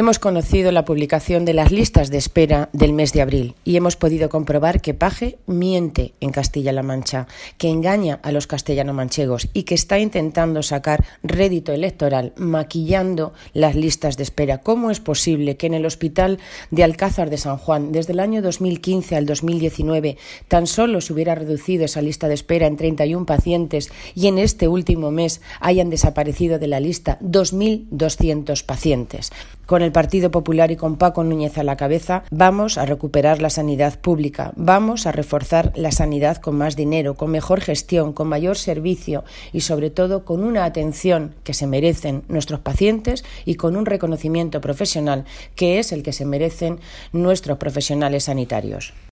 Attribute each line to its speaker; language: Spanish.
Speaker 1: Hemos conocido la publicación de las listas de espera del mes de abril y hemos podido comprobar que Paje miente en Castilla-La Mancha, que engaña a los castellano-manchegos y que está intentando sacar rédito electoral maquillando las listas de espera. ¿Cómo es posible que en el Hospital de Alcázar de San Juan, desde el año 2015 al 2019, tan solo se hubiera reducido esa lista de espera en 31 pacientes y en este último mes hayan desaparecido de la lista 2.200 pacientes? Con el Partido Popular y con Paco Núñez a la cabeza, vamos a recuperar la sanidad pública, vamos a reforzar la sanidad con más dinero, con mejor gestión, con mayor servicio y sobre todo con una atención que se merecen nuestros pacientes y con un reconocimiento profesional que es el que se merecen nuestros profesionales sanitarios.